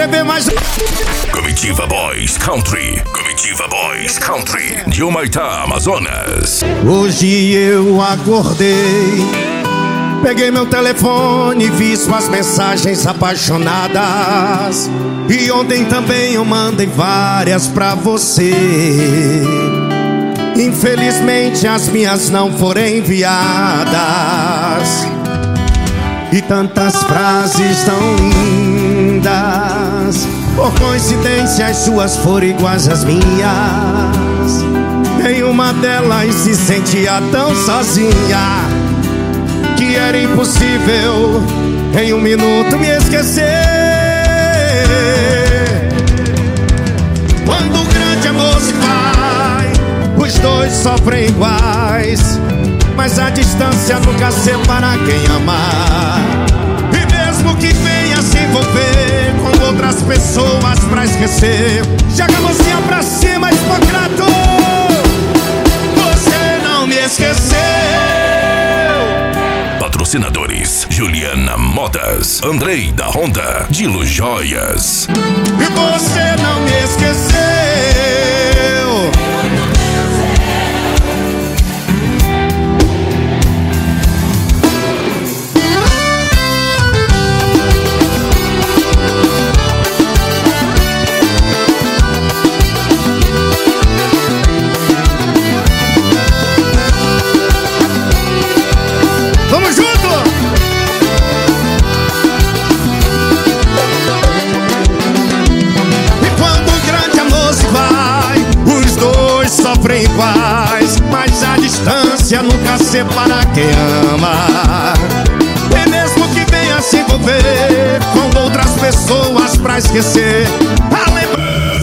escrever mais. Comitiva Boys Country. Comitiva Boys Country. De Humaitá, Amazonas. Hoje eu acordei, peguei meu telefone e vi suas mensagens apaixonadas. E ontem também eu mandei várias pra você. Infelizmente as minhas não foram enviadas. E tantas frases tão lindas, por coincidência as suas foram iguais às minhas. Em uma delas se sentia tão sozinha que era impossível em um minuto me esquecer. Quando o grande amor se vai, os dois sofrem iguais, mas a distância nunca separa quem ama. E mesmo que venha se envolver com outras pessoas pra esquecer, joga a mãozinha pra cima, Hipócrates. Você não me esqueceu. Patrocinadores: Juliana Modas, Andrei da Honda, Dilo Joias. E você não me esqueceu. Vamos junto! E quando o grande amor se vai, os dois sofrem iguais, mas a distância nunca separa quem ama. E mesmo que venha se envolver com outras pessoas pra esquecer, a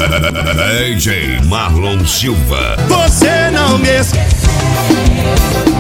DJ Marlon Silva. você não me esqueceu.